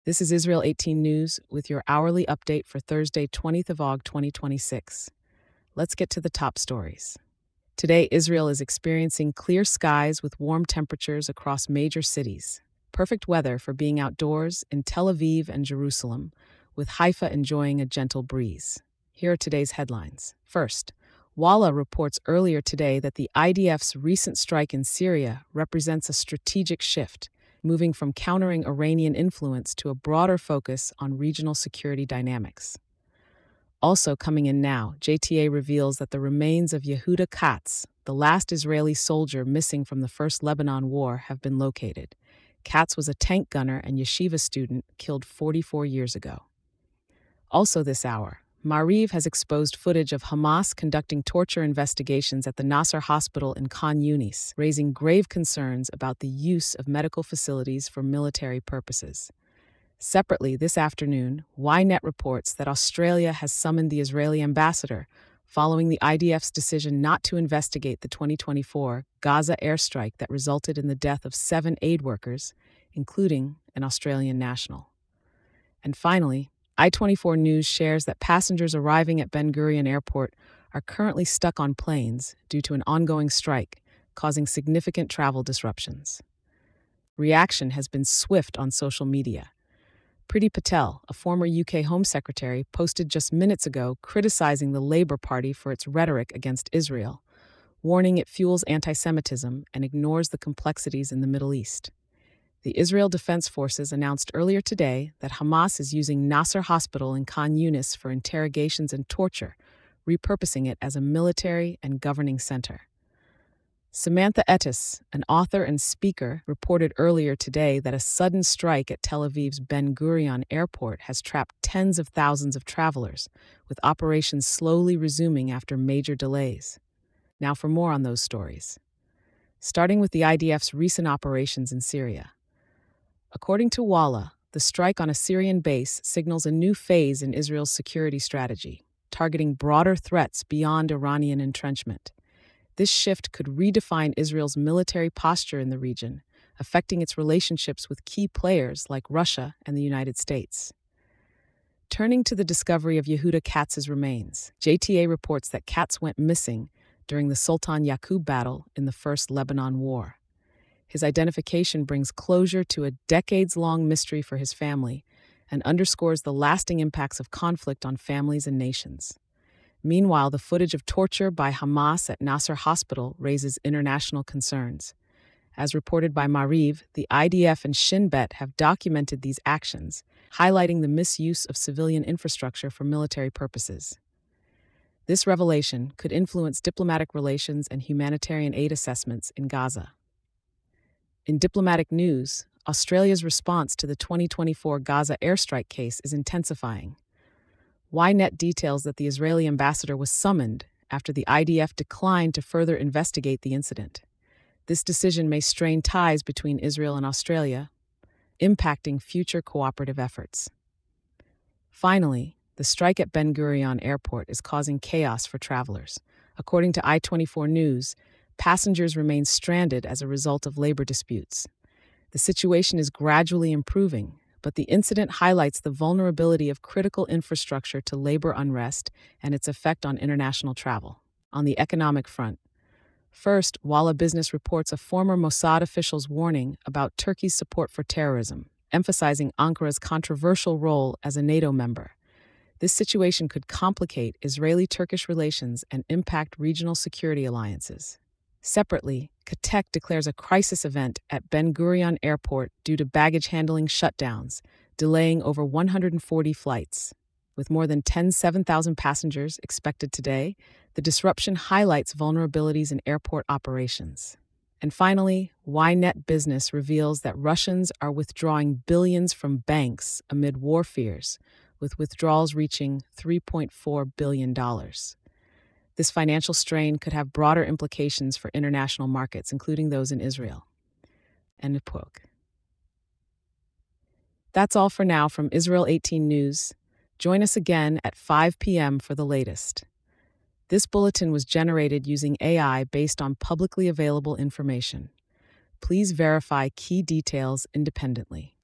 This is Israel 18 News with your hourly update for Thursday, 20th of August, 2026. Let's get to the top stories. Today, Israel is experiencing clear skies with warm temperatures across major cities. Perfect weather for being outdoors in Tel Aviv and Jerusalem, with Haifa enjoying a gentle breeze. Here are today's headlines. First, Walla reports earlier today that the IDF's recent strike in Syria represents a strategic shift, moving from countering Iranian influence to a broader focus on regional security dynamics. Also coming in now, JTA reveals that the remains of Yehuda Katz, the last Israeli soldier missing from the First Lebanon War, have been located. Katz was a tank gunner and yeshiva student killed 44 years ago. Also this hour, Maariv has exposed footage of Hamas conducting torture investigations at the Nasser Hospital in Khan Yunis, raising grave concerns about the use of medical facilities for military purposes. Separately, this afternoon, Ynet reports that Australia has summoned the Israeli ambassador following the IDF's decision not to investigate the 2024 Gaza airstrike that resulted in the death of 7 aid workers, including an Australian national. And finally, I-24 News shares that passengers arriving at Ben Gurion Airport are currently stuck on planes due to an ongoing strike, causing significant travel disruptions. Reaction has been swift on social media. Priti Patel, a former UK Home Secretary, posted just minutes ago criticizing the Labour Party for its rhetoric against Israel, warning it fuels anti-Semitism and ignores the complexities in the Middle East. The Israel Defense Forces announced earlier today that Hamas is using Nasser Hospital in Khan Yunis for interrogations and torture, repurposing it as a military and governing center. Samantha Ettus, an author and speaker, reported earlier today that a sudden strike at Tel Aviv's Ben Gurion Airport has trapped tens of thousands of travelers, with operations slowly resuming after major delays. Now for more on those stories. Starting with the IDF's recent operations in Syria. According to Walla, the strike on a Syrian base signals a new phase in Israel's security strategy, targeting broader threats beyond Iranian entrenchment. This shift could redefine Israel's military posture in the region, affecting its relationships with key players like Russia and the United States. Turning to the discovery of Yehuda Katz's remains, JTA reports that Katz went missing during the Sultan Yaqub battle in the First Lebanon War. His identification brings closure to a decades-long mystery for his family and underscores the lasting impacts of conflict on families and nations. Meanwhile, the footage of torture by Hamas at Nasser Hospital raises international concerns. As reported by Maariv, the IDF and Shin Bet have documented these actions, highlighting the misuse of civilian infrastructure for military purposes. This revelation could influence diplomatic relations and humanitarian aid assessments in Gaza. In diplomatic news, Australia's response to the 2024 Gaza airstrike case is intensifying. Ynet details that the Israeli ambassador was summoned after the IDF declined to further investigate the incident. This decision may strain ties between Israel and Australia, impacting future cooperative efforts. Finally, the strike at Ben Gurion Airport is causing chaos for travelers. According to I-24 News, passengers remain stranded as a result of labor disputes. The situation is gradually improving, but the incident highlights the vulnerability of critical infrastructure to labor unrest and its effect on international travel. On the economic front, first, Walla Business reports a former Mossad official's warning about Turkey's support for terrorism, emphasizing Ankara's controversial role as a NATO member. This situation could complicate Israeli-Turkish relations and impact regional security alliances. Separately, Katek declares a crisis event at Ben Gurion Airport due to baggage handling shutdowns, delaying over 140 flights. With more than 7,000 passengers expected today, the disruption highlights vulnerabilities in airport operations. And finally, Ynet Business reveals that Russians are withdrawing billions from banks amid war fears, with withdrawals reaching $3.4 billion. This financial strain could have broader implications for international markets, including those in Israel. End of quote. That's all for now from Israel 18 News. Join us again at 5 p.m. for the latest. This bulletin was generated using AI based on publicly available information. Please verify key details independently.